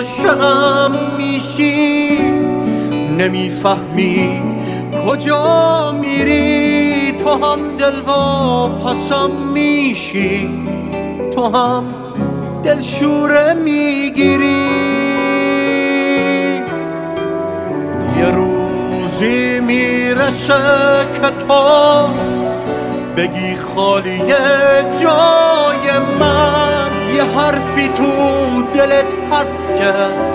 عاشقم میشی، نمیفهمی کجا میری. تو هم دلواپسم میشی، تو هم دلشوره میگیری. یه روزی میرسه که تو بگی خالیه جای من. یه حرفی تو دلت هست که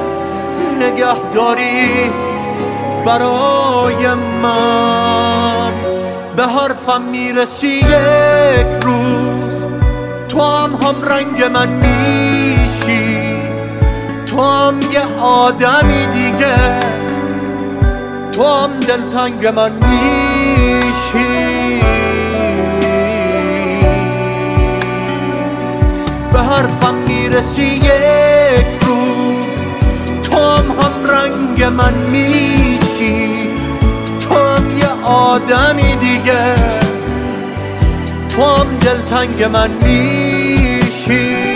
نگهداری برای من. به حرفم میرسی یک روز، تو هم رنگ من میشی. تو هم یه آدمی دیگه، تو هم دلتنگ من میشی. به حرفم میرسی یک روز، تو هم رنگ من میشی. تو هم یه آدمی دیگه، تو هم دلتنگ من میشی.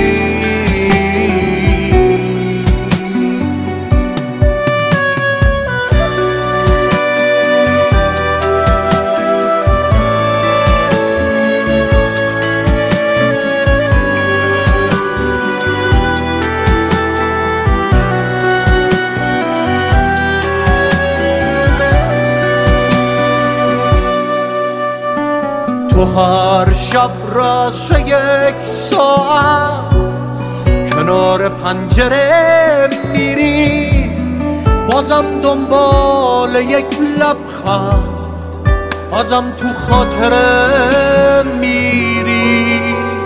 تو هر شب راسه یک ساعت کنار پنجره میری، بازم دنبال یک لبخند، بازم تو خاطره میری.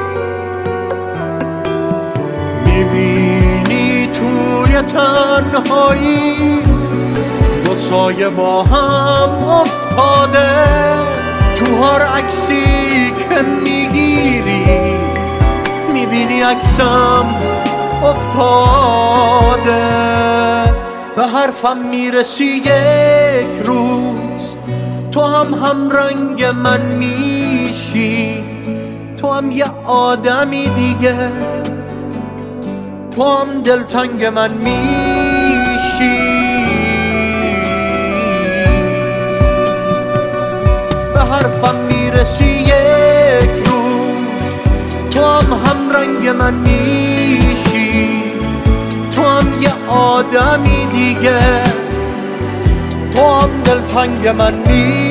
میبینی توی تنهایی دو سایه با هم افتاده، تو هر عکسی که میگیری میبینی عکسم افتاده. به حرفم میرسی یک روز، تو هم رنگ من میشی. تو هم یه آدمی دیگه، تو هم دلتنگ من میشی. به حرفم میرسی یک روز، تو هم رنگ من میشی. تو هم یه آدمی دیگه، تو هم دلتنگ من میشی.